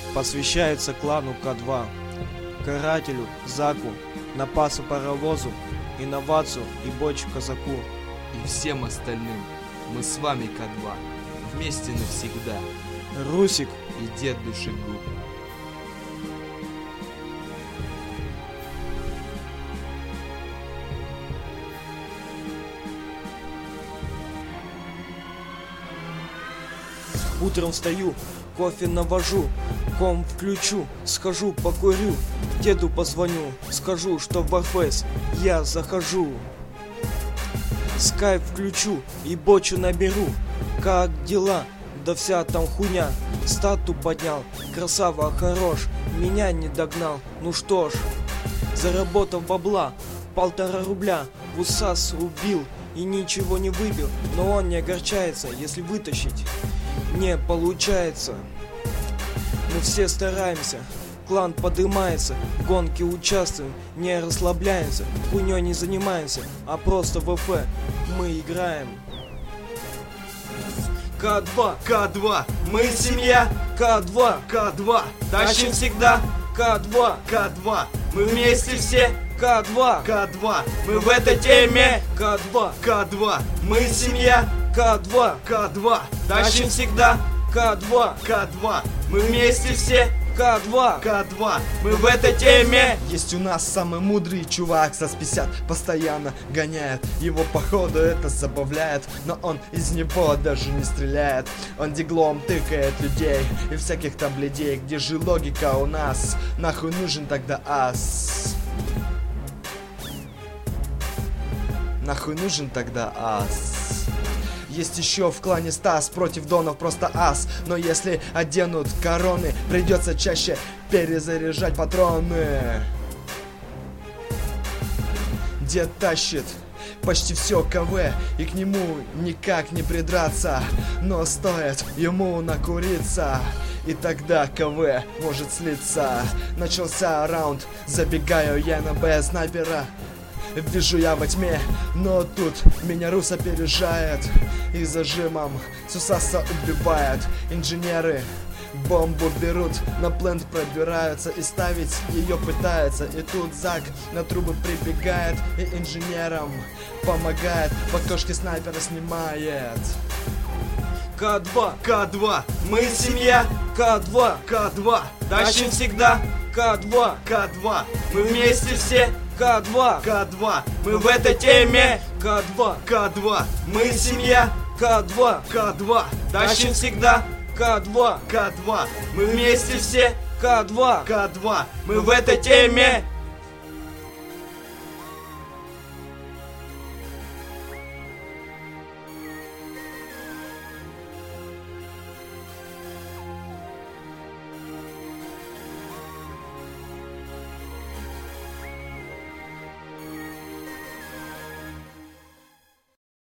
посвящается клану К2, карателю Заку, напасу паровозу, инновацию и бочу казаку. И всем остальным. Мы с вами К2. Вместе навсегда. Русик И дед Душегуб. Утром встаю, кофе навожу, ком включу, схожу покурю, деду позвоню, скажу, что в Warface я захожу. Скайп включу и бочу наберу. Как дела? Да вся там хуйня. Стату поднял, красава хорош, меня не догнал. Ну что ж, заработав бабла, 1,5 рубля, в усас убил и ничего не выпил. Но он не огорчается, если вытащить не получается. Мы все стараемся, клан подымается, в гонке участвуем, не расслабляемся, хуйней не занимаемся, а просто в ВФ мы играем. К2, К2, мы семья. К2, К2, тащим всегда. К2, К2, мы вместе все. К2, К2, мы в этой теме. К2, К2, мы семья. К2, К2, тащим всегда. К2, К2, мы вместе все. К2, К2, мы в этой теме. Есть у нас самый мудрый чувак со 50, постоянно гоняет. Его походу это забавляет, но он из него даже не стреляет. Он диглом тыкает людей и всяких там бледей. Где же логика у нас? Нахуй нужен тогда ас? Нахуй нужен тогда ас? Есть еще в клане Стас, против донов просто ас. Но если оденут короны, придется чаще перезаряжать патроны. Дед тащит почти все КВ, и к нему никак не придраться. Но стоит ему накуриться, и тогда КВ может слиться. Начался раунд, забегаю я на Б снайпера. Вижу я во тьме, но тут меня Рус опережает и зажимом Сусаса убивает. Инженеры бомбу берут, на плент пробираются и ставить ее пытаются. И тут Зак на трубы прибегает и инженерам помогает, в окошке снайпера снимает. К2, К2, мы семья. К2, К2, тащим всегда. К2, К2, мы вместе все. К2, К2, мы в этой теме. К2, К2, мы семья. К2, К2, тащим всегда. К2, К2, мы вместе все. К2, К2, мы в этой теме.